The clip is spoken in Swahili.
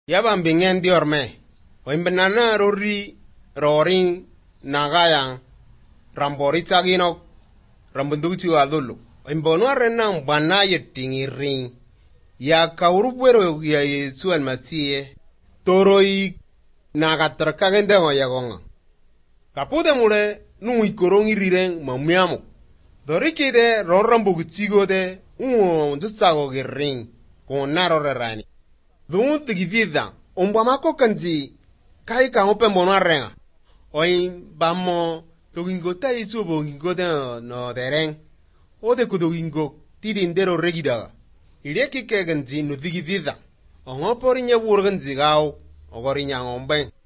Yaban bingen diorme. O imbenana rori rorin nagayang rambori taginok rambunduchu adulu. O imbonwa renang bana yetingi ring. Ya kaurubwero ya Yesu almasiye. Toroi nagatrakagen dengo yagonga. Kapude mule nui korongi rireng mamiamu. Dorikide rorambu gutsigode nzusago ring konaro rerani. Dungu tigivida ombamako kanzi kai ka open bonarenga. Oi bamo togingota Yesu bongingode no dereng. Ode kudogingo tidindero regida. Ileki keganzi no tigivida. Ongopori nyewurganzi gao ogori nyangombe.